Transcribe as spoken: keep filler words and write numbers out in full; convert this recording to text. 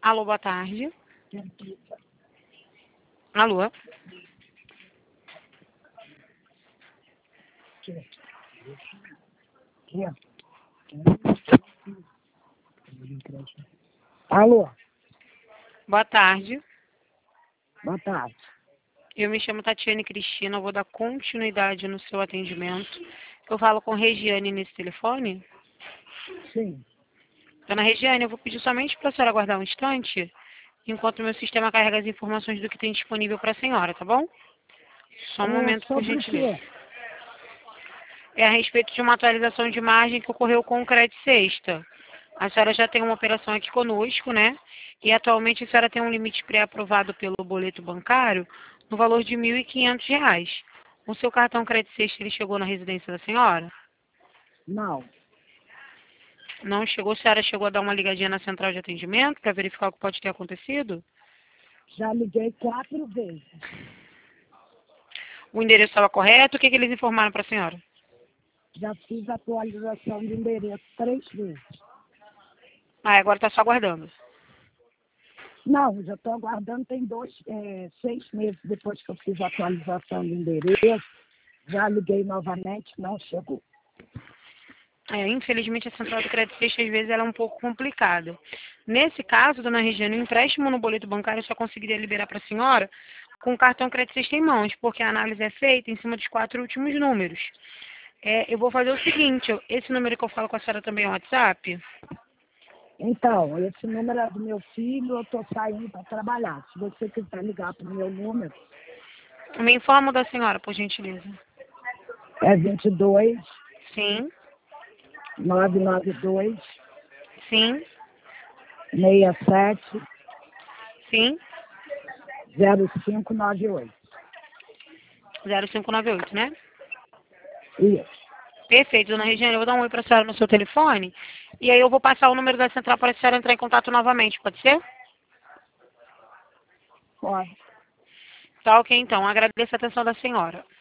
Alô, boa tarde. Alô? Alô, Boa tarde. boa tarde. Eu me chamo Tatiane Cristina, eu vou dar continuidade no seu atendimento. Eu falo com Regiane nesse telefone. Sim, Dona Regiane, eu vou pedir somente para a senhora aguardar um instante, enquanto o meu sistema carrega as informações do que tem disponível para a senhora, tá bom? Só um é momento, por sobre o gentileza. quê? É a respeito de uma atualização de margem que ocorreu com o Credit Sexta. A senhora já tem uma operação aqui conosco, né? E atualmente a senhora tem um limite pré-aprovado pelo boleto bancário no valor de mil e quinhentos reais. O seu cartão Credit Sexta, ele chegou na residência da senhora? Não, Não chegou? A senhora chegou a dar uma ligadinha na central de atendimento para verificar o que pode ter acontecido? já liguei quatro vezes. O endereço estava correto? O que, que eles informaram para a senhora? Já fiz atualização de endereço três vezes. Ah, agora está só aguardando. Não, já estou aguardando, tem dois, é, seis meses depois que eu fiz a atualização de endereço. Já liguei novamente, não chegou. É, infelizmente, a central do crédito Sexta, às vezes, ela é um pouco complicada. Nesse caso, dona Regiane, o empréstimo no boleto bancário eu só conseguiria liberar para a senhora com o cartão crédito Sexta em mãos, porque a análise é feita em cima dos quatro últimos números. É, eu vou fazer o seguinte, eu- esse número que eu falo com a senhora também é o WhatsApp? Então, esse número é do meu filho, eu estou saindo para trabalhar. Se você quiser ligar para o meu número, Me informa da senhora, por gentileza. é vinte e dois, Sim, nove nove dois, sim, seis sete, sim, zero cinco nove oito. zero cinco nove oito, né? Isso. Perfeito, dona Regiane, eu vou dar um oi para a senhora no seu telefone e aí eu vou passar o número da central para a senhora entrar em contato novamente, pode ser? Pode. Tá ok, então. Agradeço a atenção da senhora.